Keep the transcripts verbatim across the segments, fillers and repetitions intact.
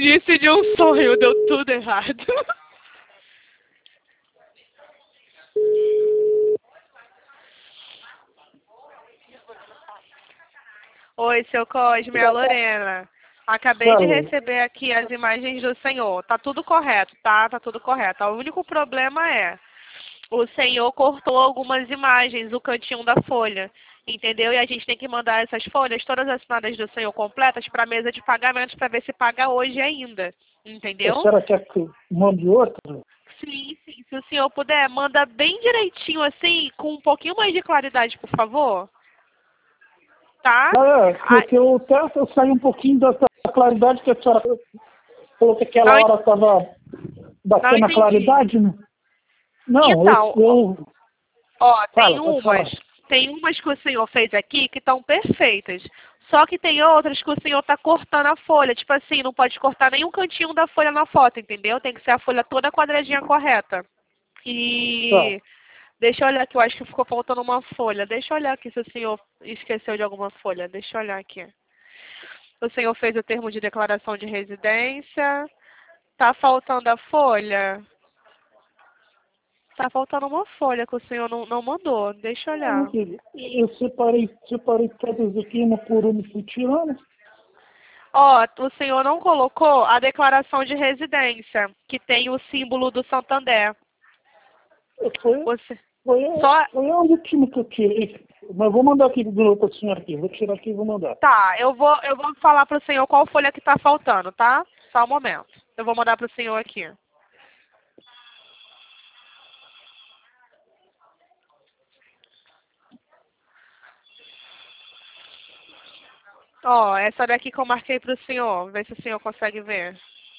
início de um sonho, deu tudo errado. Oi, seu Cosme, é a Lorena. Acabei de receber aqui as imagens do senhor. Tá tudo correto, tá? Tá tudo correto. O único problema é, o senhor cortou algumas imagens, o cantinho da folha, entendeu? E a gente tem que mandar essas folhas, todas assinadas do senhor completas, para a mesa de pagamentos, para ver se paga hoje ainda, entendeu? A senhora quer que eu mande outra? Sim, sim. Se o senhor puder, manda bem direitinho assim, com um pouquinho mais de claridade, por favor. Tá? É, porque eu até eu saí um pouquinho da, da claridade que a senhora falou que aquela Não, hora estava batendo a claridade, né? Não, então, eu, eu... ó, tem Fala, pode falar. umas, tem umas que o senhor fez aqui que estão perfeitas. Só que tem outras que o senhor está cortando a folha. Tipo assim, não pode cortar nenhum cantinho da folha na foto, entendeu? Tem que ser a folha toda quadradinha correta. E Tá. deixa eu olhar aqui, eu acho que ficou faltando uma folha. Deixa eu olhar aqui se o senhor esqueceu de alguma folha. Deixa eu olhar aqui. O senhor fez o termo de declaração de residência. Tá faltando a folha? Tá faltando uma folha que o senhor não, não mandou. Deixa eu Eu, não olhar. sei. Eu separei, separei todas aqui, uma por uma, e fui tirando. Ó, o senhor não colocou a declaração de residência, que tem o símbolo do Santander. Foi, Você... foi, Só... foi a última que eu tirei. Mas vou mandar aqui de novo para a senhora aqui. Vou tirar aqui e vou mandar. Tá, eu vou, eu vou falar pro senhor qual folha que tá faltando, tá? Só um momento. Eu vou mandar pro senhor aqui. Ó, essa daqui que eu marquei pro senhor. Vê se o senhor consegue ver.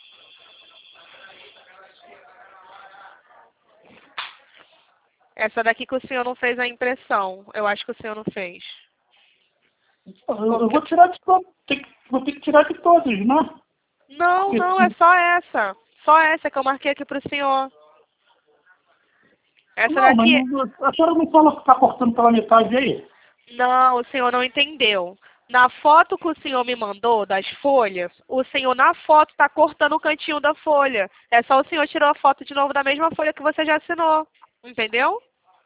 Essa daqui que o senhor não fez a impressão. Eu acho que o senhor não fez. Eu, eu vou tirar de todas. Vou ter que tirar de todas, né? Não, não, é só essa. Só essa que eu marquei aqui pro senhor. Essa Não, mas daqui... não, a senhora não fala que está cortando pela metade aí? Não, o senhor não entendeu. Na foto que o senhor me mandou das folhas, o senhor na foto está cortando o cantinho da folha. É só o senhor tirar a foto de novo da mesma folha que você já assinou. Entendeu?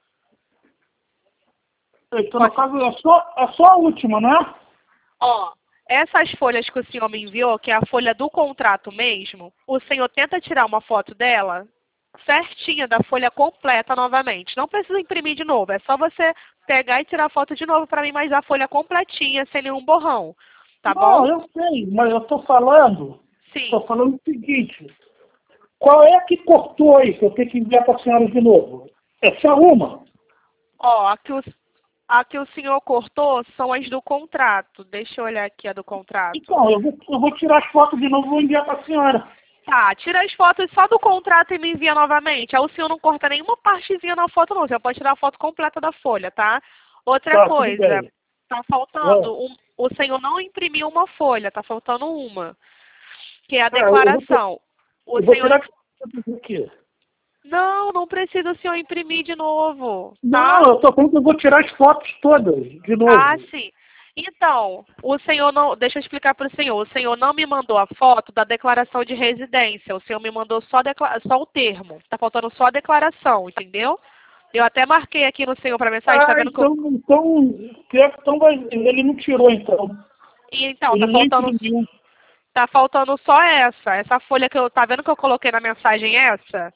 Então, no Pode... caso, é só, é só a última, né? Ó, essas folhas que o senhor me enviou, que é a folha do contrato mesmo, o senhor tenta tirar uma foto dela certinha da folha completa novamente. Não precisa imprimir de novo, é só você pegar e tirar a foto de novo para mim, mas a folha completinha, sem nenhum borrão. Tá Não, bom? eu sei, mas eu estou falando, Sim. estou falando o seguinte, qual é que cortou aí que eu tenho que enviar para a senhora de novo? É só uma? Ó, a que, o, a que o senhor cortou são as do contrato. Deixa eu olhar aqui a do contrato. Então, eu vou, eu vou tirar as fotos de novo e vou enviar para a senhora. Tá, tira as fotos só do contrato e me envia novamente. Aí o senhor não corta nenhuma partezinha na foto, não. Você pode tirar a foto completa da folha, tá? Outra Tá, tudo coisa, bem. tá É, faltando, um, o senhor não imprimiu uma folha, tá faltando uma, que é a é, eu, vou, declaração. O eu vou senhor tirar não... as fotos aqui. Não, não precisa o senhor imprimir de novo, Não, tá? eu estou falando que eu vou tirar as fotos todas de Ah, novo. sim. Então, o senhor não... Deixa eu explicar para o senhor. O senhor não me mandou a foto da declaração de residência. O senhor me mandou só, decla... só o termo. Tá faltando só a declaração, entendeu? Eu até marquei aqui no senhor para mensagem, tá Ah, vendo que eu... então, então, pior que então vai, ele não tirou então. E, então, Ele tá nem faltando... imprimiu. Tá faltando só essa. Essa folha que eu... Tá vendo que eu coloquei na mensagem essa?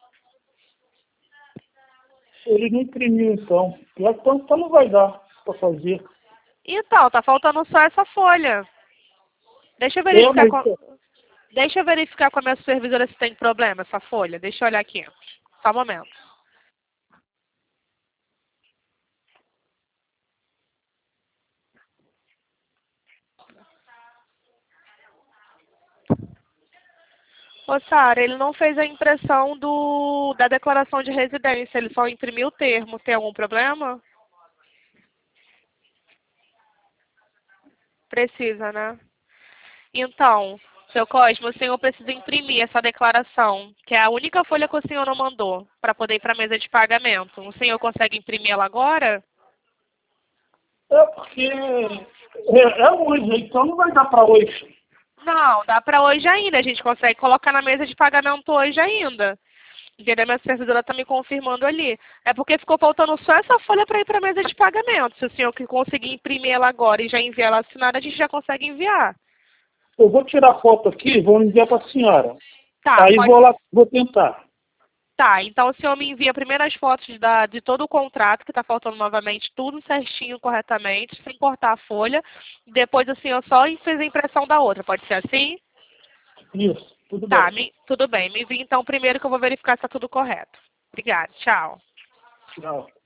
Ele não imprimiu então. Pior que então, então não vai dar para fazer. Então, tá faltando só essa folha. Deixa eu É, verificar mas com... Deixa eu verificar com a minha supervisora se tem problema essa folha. Deixa eu olhar aqui. Só um momento. Ô, Sara, ele não fez a impressão do, da declaração de residência, ele só imprimiu o termo. Tem algum problema? Precisa, né? Então, seu Cosmo, o senhor precisa imprimir essa declaração, que é a única folha que o senhor não mandou, para poder ir para a mesa de pagamento. O senhor consegue imprimir ela agora? é porque é, é hoje, então não vai dar para hoje. Não, dá para hoje ainda. A gente consegue colocar na mesa de pagamento hoje ainda. Entendeu? Minha servidora está me confirmando ali. É porque ficou faltando só essa folha para ir para a mesa de pagamento. Se o senhor que conseguir imprimir ela agora e já enviar ela assinada, a gente já consegue enviar. Eu vou tirar foto aqui e vou enviar para a senhora. Tá, Aí pode... vou lá, vou tentar. Tá, então o senhor me envia primeiro as fotos da, de todo o contrato, que está faltando novamente, tudo certinho, corretamente, sem cortar a folha. Depois o senhor só fez a impressão da outra, pode ser assim? Isso, tudo Tá, bem. me, tudo bem. Me envia então primeiro que eu vou verificar se está tudo correto. Obrigada, tchau. Tchau.